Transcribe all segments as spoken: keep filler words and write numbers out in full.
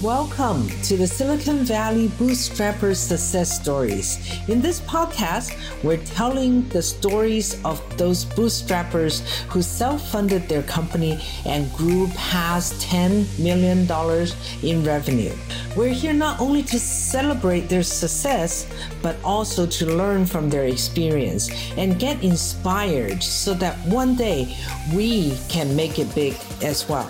Welcome to the Silicon Valley Bootstrappers Success Stories. In this podcast, we're telling the stories of those bootstrappers who self-funded their company and grew past ten million dollars in revenue. We're here not only to celebrate their success, but also to learn from their experience and get inspired so that one day we can make it big as well.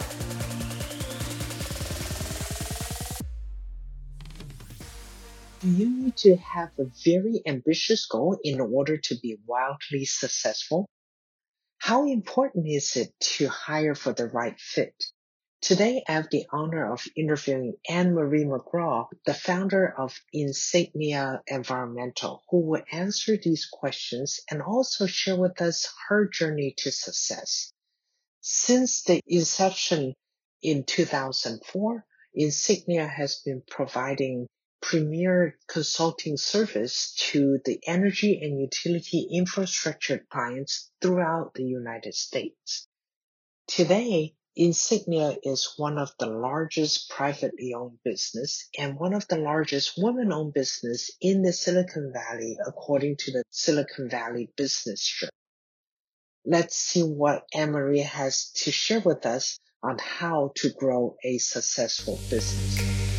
Do you need to have a very ambitious goal in order to be wildly successful? How important is it to hire for the right fit? Today, I have the honor of interviewing Anne-Marie McGraw, the founder of Insignia Environmental, who will answer these questions and also share with us her journey to success. Since the inception in two thousand four, Insignia has been providing premier consulting service to the energy and utility infrastructure clients throughout the United States. Today, Insignia is one of the largest privately owned business and one of the largest women-owned business in the Silicon Valley, according to the Silicon Valley Business Journal. Let's see what Anne-Marie has to share with us on how to grow a successful business.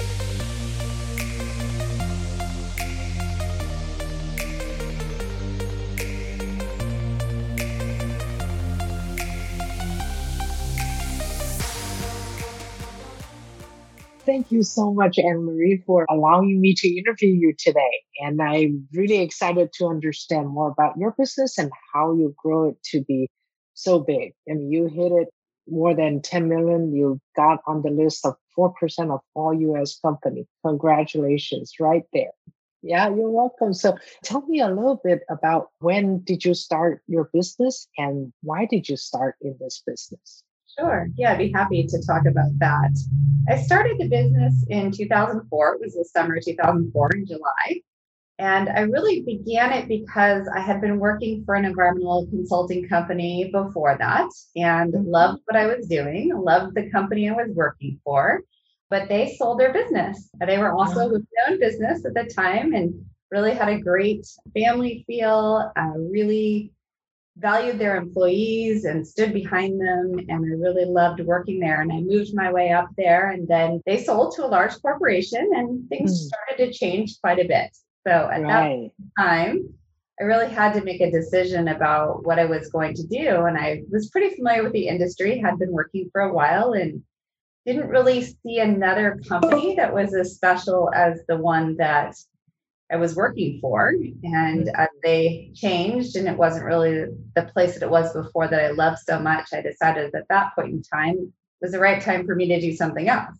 Thank you so much, Anne-Marie, for allowing me to interview you today. And I'm really excited to understand more about your business and how you grow it to be so big. I mean, you hit it more than ten million. You got on the list of four percent of all U S companies. Congratulations right there. Yeah, you're welcome. So tell me a little bit about when did you start your business and why did you start in this business? Sure. Yeah, I'd be happy to talk about that. I started the business in two thousand four. It was the summer of two thousand four in July. And I really began it because I had been working for an environmental consulting company before that and loved what I was doing, loved the company I was working for, but they sold their business. They were also a women-owned business at the time and really had a great family feel, uh, really valued their employees and stood behind them. And I really loved working there. And I moved my way up there. And then they sold to a large corporation and things mm. started to change quite a bit. So at right. that time, I really had to make a decision about what I was going to do. And I was pretty familiar with the industry, had been working for a while and didn't really see another company that was as special as the one that I was working for. And as they changed and it wasn't really the place that it was before that I loved so much, I decided at that point in time was the right time for me to do something else.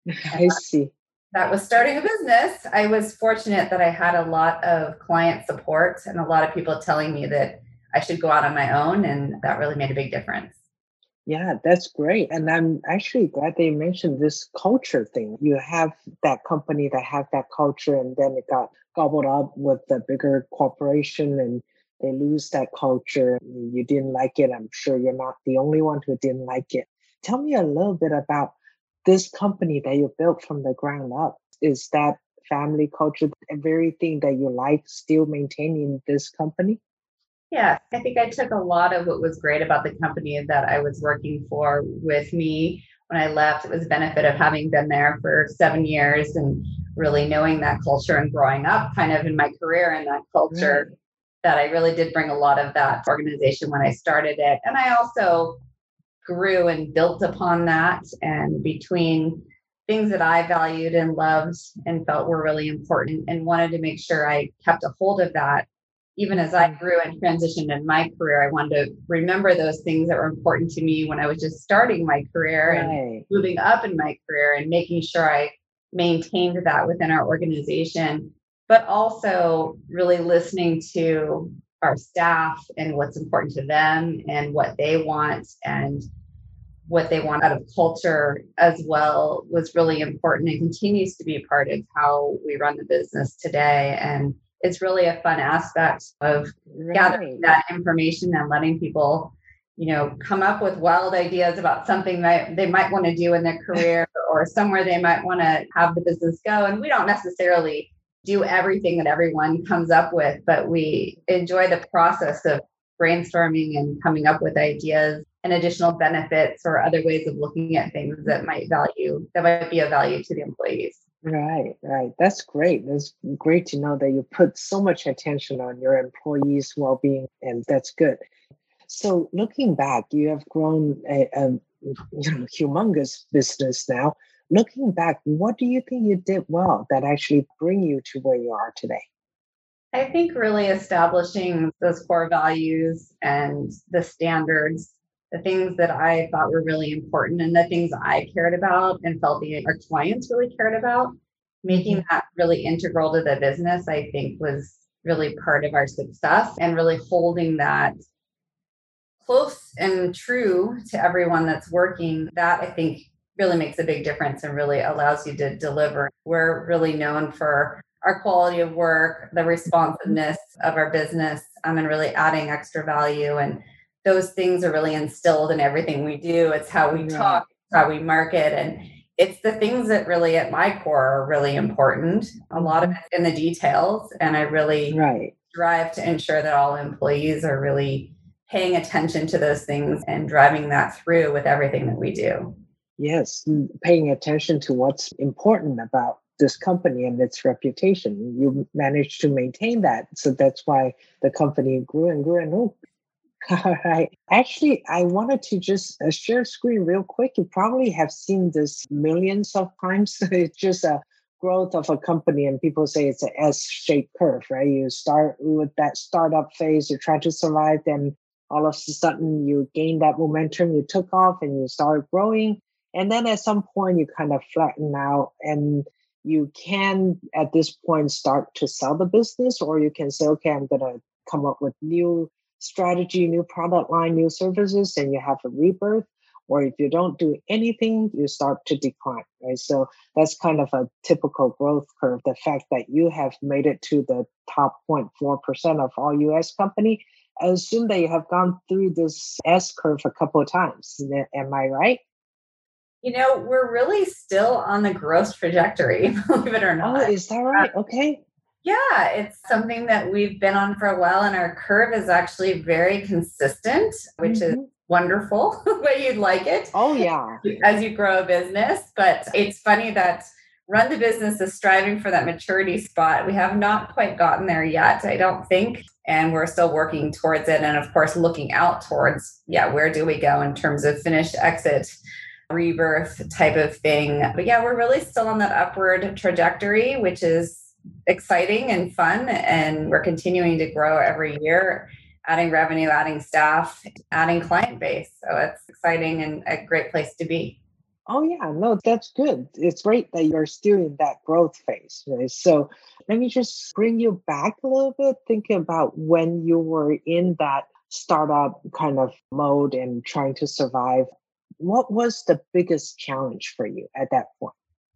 I see. That was starting a business. I was fortunate that I had a lot of client support and a lot of people telling me that I should go out on my own. And that really made a big difference. Yeah, that's great. And I'm actually glad they mentioned this culture thing. You have that company that have that culture and then it got gobbled up with the bigger corporation and they lose that culture. You didn't like it. I'm sure you're not the only one who didn't like it. Tell me a little bit about this company that you built from the ground up. Is that family culture, everything that you like, still maintaining this company? Yeah, I think I took a lot of what was great about the company that I was working for with me when I left. It was the benefit of having been there for seven years and really knowing that culture and growing up kind of in my career in that culture, right. that I really did bring a lot of that organization when I started it. And I also grew and built upon that. And between things that I valued and loved and felt were really important and wanted to make sure I kept a hold of that. Even as I grew and transitioned in my career, I wanted to remember those things that were important to me when I was just starting my career right. and moving up in my career and making sure I maintained that within our organization, but also really listening to our staff and what's important to them and what they want and what they want out of culture as well was really important and continues to be a part of how we run the business today. And it's really a fun aspect of right. gathering that information and letting people you know, come up with wild ideas about something that they might want to do in their career or somewhere they might want to have the business go. And we don't necessarily do everything that everyone comes up with, but we enjoy the process of brainstorming and coming up with ideas and additional benefits or other ways of looking at things that might value that might be of value to the employees. Right, right. That's great. That's great to know that you put so much attention on your employees' well-being, and that's good. So, looking back, you have grown a, a you know, humongous business now. Looking back, what do you think you did well that actually bring you to where you are today? I think really establishing those core values and the standards, the things that I thought were really important and the things I cared about and felt the our clients really cared about, Hmm. making that really integral to the business, I think was really part of our success and really holding that close and true to everyone that's working. That I think really makes a big difference and really allows you to deliver. We're really known for our quality of work, the responsiveness of our business, um, and really adding extra value. And those things are really instilled in everything we do. It's how we Right, talk, it's how we market, and it's the things that really at my core are really important. A lot of hmm, it's in the details. And I really right. strive to ensure that all employees are really paying attention to those things and driving that through with everything that we do. Yes, mm, paying attention to what's important about this company and its reputation. You managed to maintain that. So that's why the company grew and grew and grew. All right. Actually, I wanted to just uh, share screen real quick. You probably have seen this millions of times. It's just a growth of a company, and people say it's a S-shaped curve, right? You start with that startup phase, you try to survive, then all of a sudden you gain that momentum, you took off, and you start growing. And then at some point, you kind of flatten out, and you can, at this point, start to sell the business, or you can say, okay, I'm going to come up with new strategy, new product line, new services, and you have a rebirth. Or if you don't do anything, you start to decline, right? So that's kind of a typical growth curve. The fact that you have made it to the top zero point four percent of all U S company, I assume that you have gone through this S curve a couple of times. Am I right? You know, we're really still on the growth trajectory, believe it or Oh, not. is that Uh, right? Okay. yeah, it's something that we've been on for a while, and our curve is actually very consistent, which is Hmm. wonderful, but you'd like it Oh, yeah. as you grow a business. But it's funny that Run the Business is striving for that maturity spot. We have not quite gotten there yet, I don't think. And we're still working towards it. And of course, looking out towards, yeah, where do we go in terms of finished exit, rebirth type of thing. But yeah, we're really still on that upward trajectory, which is exciting and fun. And we're continuing to grow every year, adding revenue, adding staff, adding client base. So it's exciting and a great place to be. Oh yeah, no, that's good. It's great that you're still in that growth phase, right? So let me just bring you back a little bit, thinking about when you were in that startup kind of mode and trying to survive. What was the biggest challenge for you at that point?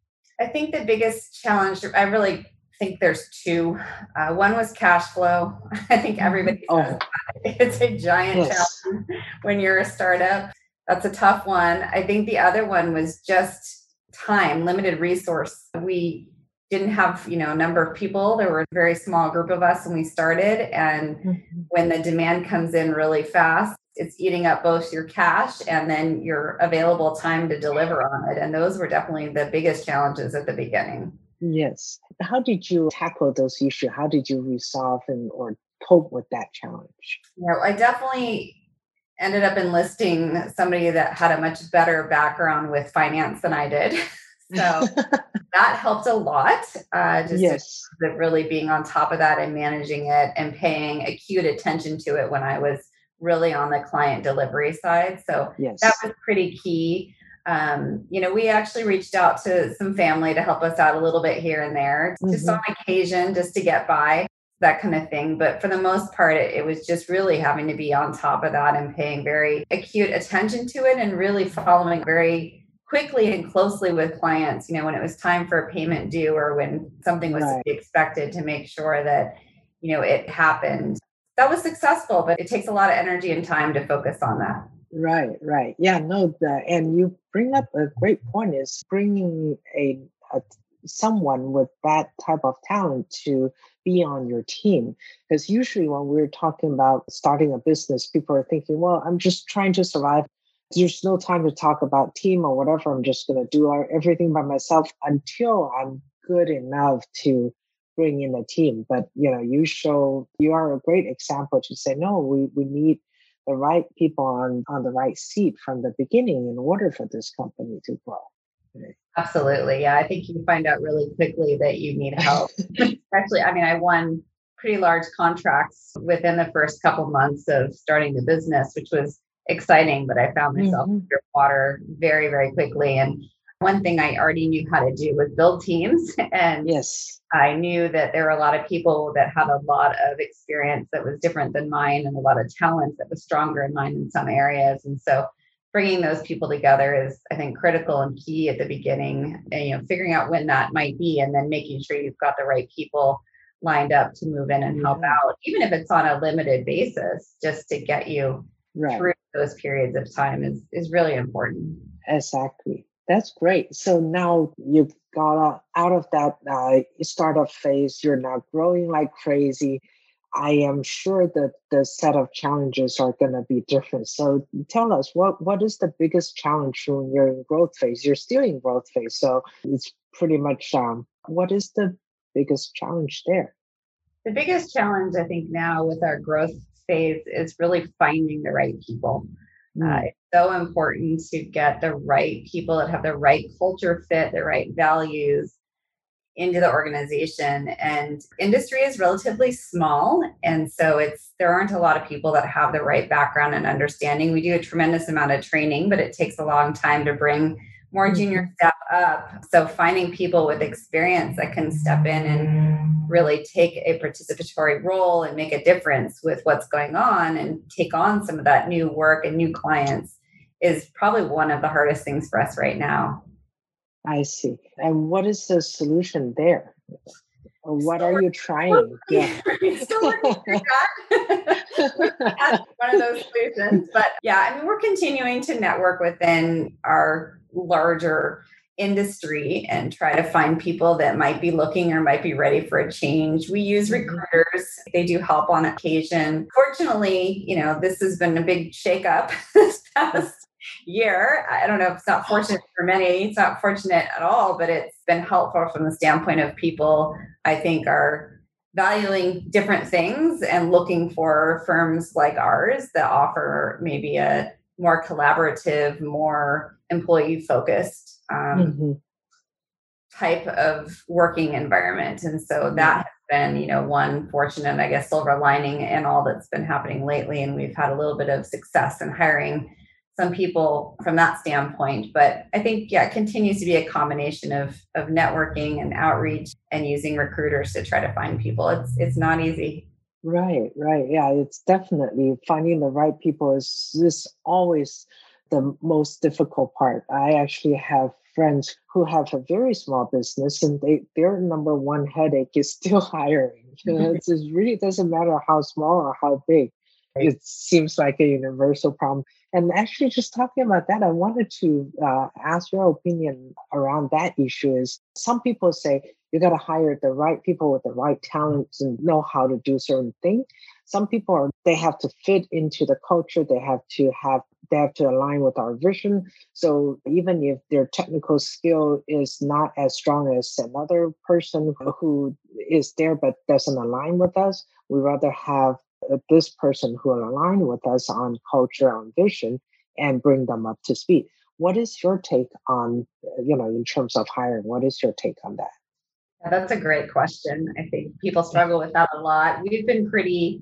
I think the biggest challenge, I really think there's two. Uh, one was cash flow. I think Mhm. everybody says Oh, it's a giant yes. challenge when you're a startup. That's a tough one. I think the other one was just time, limited resource. We didn't have, you know, a number of people. There were a very small group of us when we started. And Mhm. when the demand comes in really fast, it's eating up both your cash and then your available time to deliver on it. And those were definitely the biggest challenges at the beginning. Yes. How did you tackle those issues? How did you resolve and or cope with that challenge? You know, I definitely ended up enlisting somebody that had a much better background with finance than I did. So that helped a lot, uh, just in Yes. terms of really being on top of that and managing it and paying acute attention to it when I was really on the client delivery side. So that Yes. was pretty key. Um, you know, we actually reached out to some family to help us out a little bit here and there, just on Hmm. occasion, just to get by, that kind of thing. But for the most part, it, it was just really having to be on top of that and paying very acute attention to it and really following very quickly and closely with clients, you know, when it was time for a payment due or when something was to Right. be expected to make sure that, you know, it happened. that was successful, but it takes a lot of energy and time to focus on that. Right, right. Yeah, no, the, and you bring up a great point is bringing a, a someone with that type of talent to be on your team. Because usually when we're talking about starting a business, people are thinking, well, I'm just trying to survive. There's no time to talk about team or whatever. I'm just going to do everything by myself until I'm good enough to bring in a team. But, you know, you show, you are a great example to say, no, we, we need the right people on, on the right seat from the beginning in order for this company to grow. Absolutely. Yeah. I think you find out really quickly that you need help. Especially, I mean, I won pretty large contracts within the first couple months of starting the business, which was exciting, but I found myself Mhm. underwater very, very quickly. And one thing I already knew how to do was build teams. And Yes. I knew that there were a lot of people that had a lot of experience that was different than mine and a lot of talent that was stronger in mine in some areas. And so bringing those people together is, I think, critical and key at the beginning, and, you know, figuring out when that might be, and then making sure you've got the right people lined up to move in and help Yeah. out, even if it's on a limited basis, just to get you Right. through those periods of time is, is really important. Exactly. That's great. So now you've got out out of that uh, startup phase. You're now growing like crazy. I am sure that the set of challenges are going to be different. So tell us, what what is the biggest challenge when you're in growth phase? You're still in growth phase, so it's pretty much um, what is the biggest challenge there? The biggest challenge, I think, now with our growth phase is really finding the right people. Uh, Mm. it's so important to get the right people that have the right culture fit, the right values into the organization. And industry is relatively small. And so it's there aren't a lot of people that have the right background and understanding. We do a tremendous amount of training, but it takes a long time to bring more junior Mhm. staff up. So finding people with experience that can step in and really take a participatory role and make a difference with what's going on and take on some of that new work and new clients is probably one of the hardest things for us right now. I see. And what is the solution there? Or what Still are you trying? Yeah. working, still working through that. That's one of those solutions. But yeah, I mean, we're continuing to network within our larger industry and try to find people that might be looking or might be ready for a change. We use Mhm. recruiters. They do help on occasion. Fortunately, you know, this has been a big shakeup this past year. I don't know if it's not fortunate for many. It's not fortunate at all, but it's been helpful from the standpoint of people, I think, are valuing different things and looking for firms like ours that offer maybe a more collaborative, more employee focused um, Mhm. type of working environment. And so that Yeah. has been, you know, one fortunate, I guess, silver lining in all that's been happening lately. And we've had a little bit of success in hiring some people from that standpoint. But I think, yeah, it continues to be a combination of of networking and outreach and using recruiters to try to find people. It's it's not easy. Right, right. Yeah, it's definitely finding the right people is is always the most difficult part. I actually have friends who have a very small business and they their number one headache is still hiring. You know, it's, it really doesn't matter how small or how big. It seems like a universal problem. And actually, just talking about that, I wanted to uh, ask your opinion around that issue. Is some people say you got to hire the right people with the right talents and know how to do certain things. Some people are they have to fit into the culture. They have to have they have to align with our vision. So even if their technical skill is not as strong as another person who is there but doesn't align with us, we rather have uh, this person who will align with us on culture, on vision, and bring them up to speed. What is your take on, uh, you know, in terms of hiring? What is your take on that? Yeah, that's a great question. I think people struggle with that a lot. We've been pretty,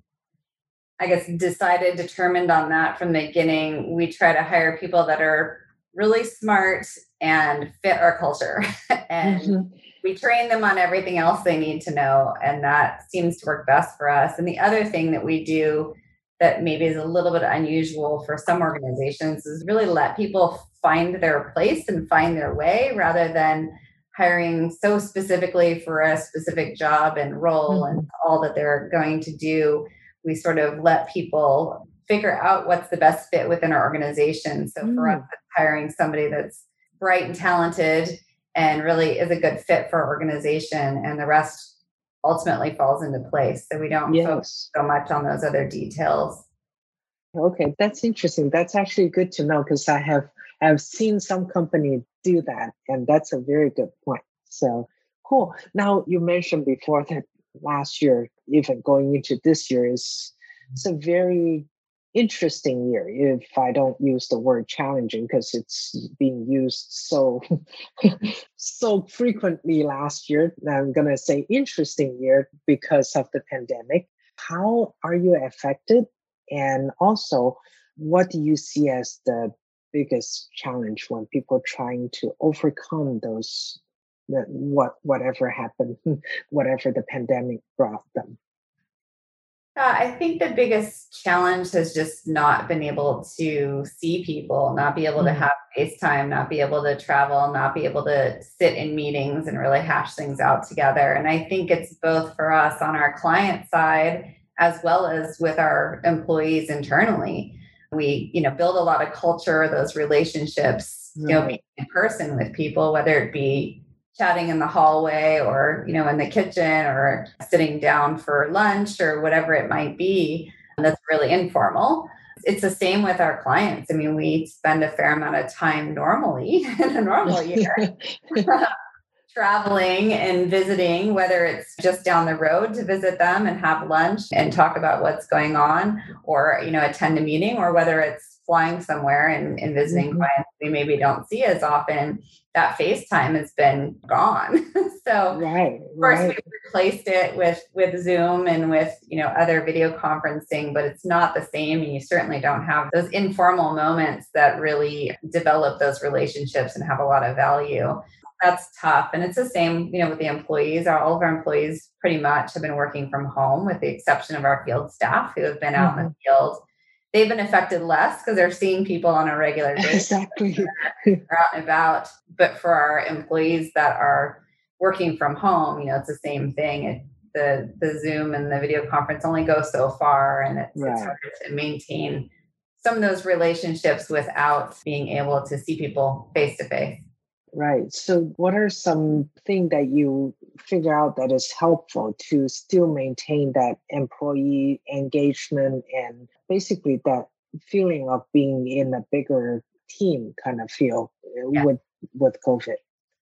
I guess, decided, determined on that from the beginning. We try to hire people that are really smart and fit our culture. And Mhm. we train them on everything else they need to know. And that seems to work best for us. And the other thing that we do that maybe is a little bit unusual for some organizations is really let people find their place and find their way rather than hiring so specifically for a specific job and role and Mhm. all that they're going to do. we sort of let people figure out what's the best fit within our organization. So for us, Mm. it's hiring somebody that's bright and talented and really is a good fit for our organization, and the rest ultimately falls into place. So we don't focus Yes. so much on those other details. Okay, that's interesting. That's actually good to know because I have have seen some company do that, and that's a very good point. So cool. Now you mentioned before that last year, even going into this year, is it's a very interesting year. If I don't use the word challenging, because it's being used so so frequently last year, I'm gonna say interesting year because of the pandemic. How are you affected? And also, what do you see as the biggest challenge when people trying to overcome those the, what whatever happened, whatever the pandemic brought them? Uh, I think the biggest challenge has just not been able to see people, not be able to Mm. have FaceTime, not be able to travel, not be able to sit in meetings and really hash things out together. And I think it's both for us on our client side as well as with our employees internally. We, you know, build a lot of culture, those relationships, you know, being Right. in person with people, whether it be chatting in the hallway or you know in the kitchen or sitting down for lunch or whatever it might be, that's really informal. It's the same with our clients. I mean, we spend a fair amount of time normally in a normal year traveling and visiting, whether it's just down the road to visit them and have lunch and talk about what's going on, or you know attend a meeting, or whether it's flying somewhere and, and visiting Mhm. clients we maybe don't see as often. That FaceTime has been gone. So Right, course, we've right, replaced it with with Zoom and with you know other video conferencing, but it's not the same, and you certainly don't have those informal moments that really develop those relationships and have a lot of value. That's tough, and it's the same you know with the employees. All of our employees pretty much have been working from home, with the exception of our field staff who have been out in the Mhm. field. They've been affected less because they're seeing people on a regular basis, Exactly. are out and about. But for our employees that are working from home, you know, it's the same thing. It, the the Zoom and the video conference only go so far, and it's it's Right. hard to maintain some of those relationships without being able to see people face to face. Right. So, what are some things that you figure out that is helpful to still maintain that employee engagement and basically that feeling of being in a bigger team kind of feel uh, Yeah. with with COVID?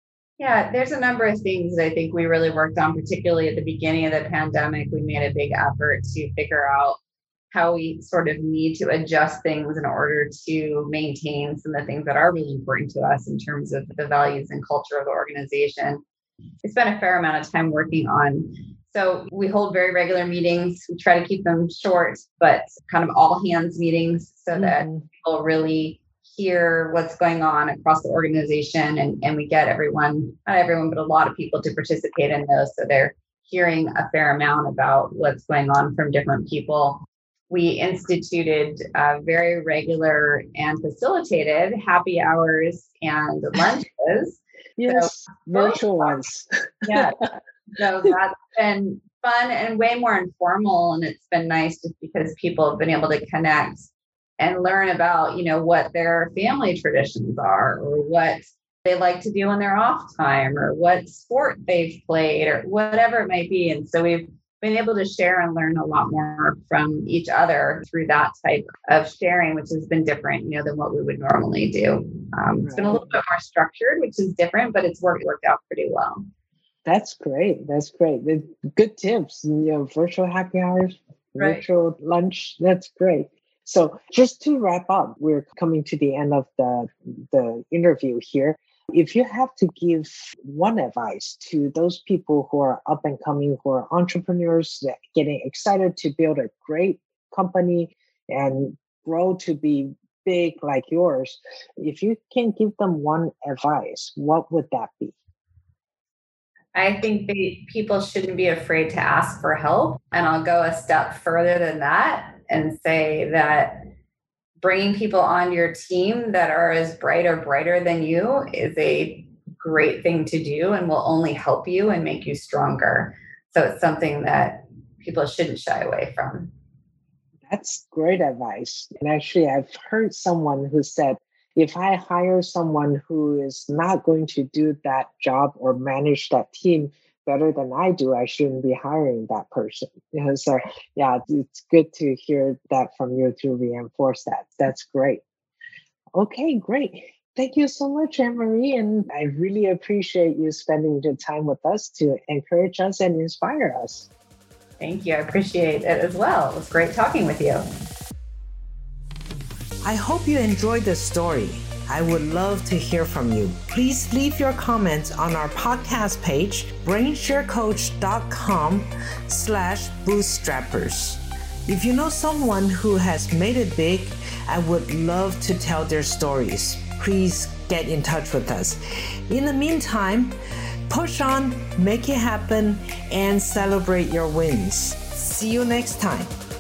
Yeah, there's a number of things that I think we really worked on, particularly at the beginning of the pandemic. We made a big effort to figure out how we sort of need to adjust things in order to maintain some of the things that are really important to us in terms of the values and culture of the organization. We spent a fair amount of time working on. So we hold very regular meetings. We try to keep them short, but kind of all hands meetings so that Hmm. people really hear what's going on across the organization, and, and we get everyone, not everyone, but a lot of people to participate in those. So they're hearing a fair amount about what's going on from different people. We instituted uh, very regular and facilitated happy hours and lunches. So Yes, both, virtual ones. yeah, so that's been fun and way more informal. And it's been nice just because people have been able to connect and learn about, you know, what their family traditions are, or what they like to do in their off time, or what sport they've played, or whatever it might be. And so we've been able to share and learn a lot more from each other through that type of sharing, which has been different, you know, than what we would normally do. Um, it's been a Right. little bit more structured, which is different, but it's worked worked out pretty well. That's great. That's great. The good tips. You know, virtual happy hours, Right. virtual lunch. That's great. So just to wrap up, we're coming to the end of the the interview here. If you have to give one advice to those people who are up and coming, who are entrepreneurs that getting excited to build a great company and grow to be big like yours, if you can give them one advice, what would that be? I think they, people shouldn't be afraid to ask for help. And I'll go a step further than that and say that bringing people on your team that are as bright or brighter than you is a great thing to do and will only help you and make you stronger. So it's something that people shouldn't shy away from. That's great advice. And actually, I've heard someone who said, if I hire someone who is not going to do that job or manage that team better than I do, I shouldn't be hiring that person. You know, so yeah, it's good to hear that from you to reinforce that. That's great. Okay, great. Thank you so much, Anne-Marie. And I really appreciate you spending the time with us to encourage us and inspire us. Thank you. I appreciate it as well. It was great talking with you. I hope you enjoyed the story. I would love to hear from you. Please leave your comments on our podcast page, brainsharecoach.com slash bootstrappers. If you know someone who has made it big, I would love to tell their stories. Please get in touch with us. In the meantime, push on, make it happen, and celebrate your wins. See you next time.